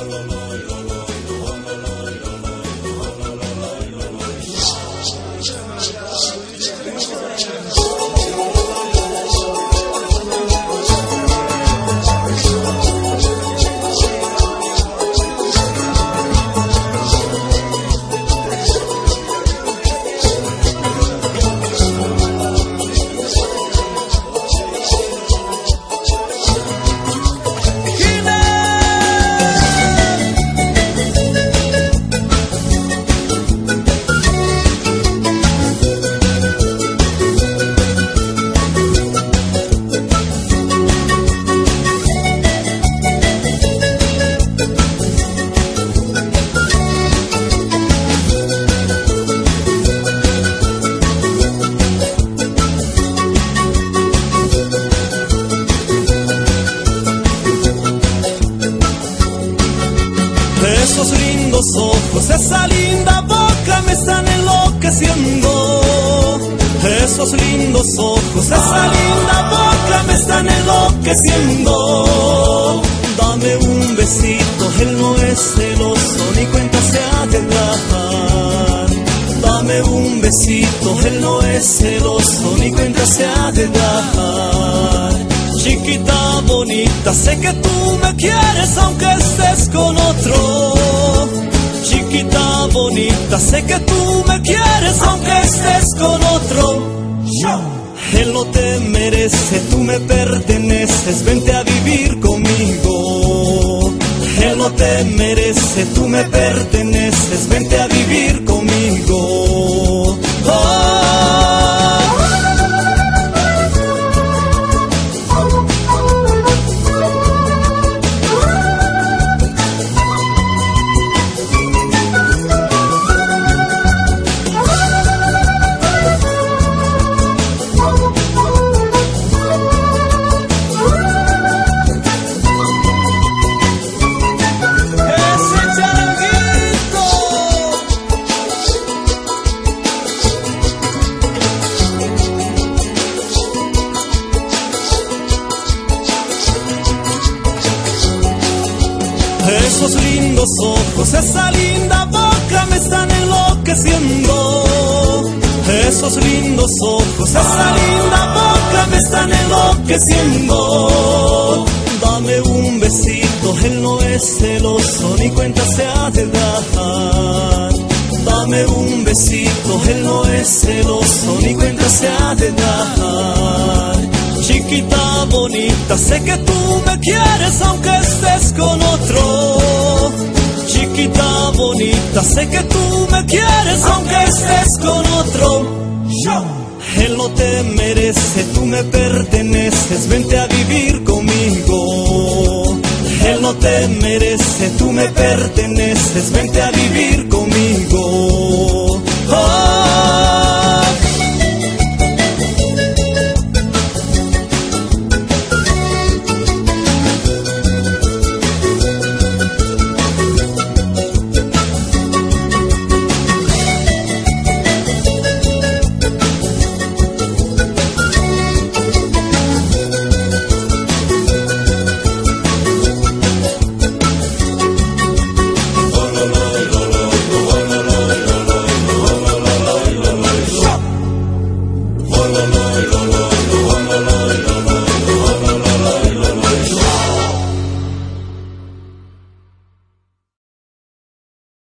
Esos lindos ojos, esa linda boca me están enloqueciendo. Esos lindos ojos, esa linda boca me están enloqueciendo. Dame un besito, él no es celoso, ni cuenta se ha de dar. Dame un besito, él no es celoso, ni cuenta se ha de dar. Chiquita bonita, sé que tú me quieres aunque estés con otro. Chiquita bonita, sé que tú me quieres aunque estés con otro. Él no te merece, tú me perteneces, vente a vivir conmigo. Él no te merece, tú me perteneces, vente a vivir conmigo. Esos lindos ojos, esa linda boca me están enloqueciendo. Esos lindos ojos, esa linda boca me están enloqueciendo. Dame un besito, él no es celoso, ni cuenta se ha de dar. Dame un besito, él no es celoso, ni cuenta se ha de dar. Chiquita bonita, sé que tú me quieres aunque estés con otro. Chiquita bonita, sé que tú me quieres aunque estés con otro. Él no te merece, tú me perteneces, vente a vivir conmigo. Él no te merece, tú me perteneces, vente a vivir conmigo. Oh.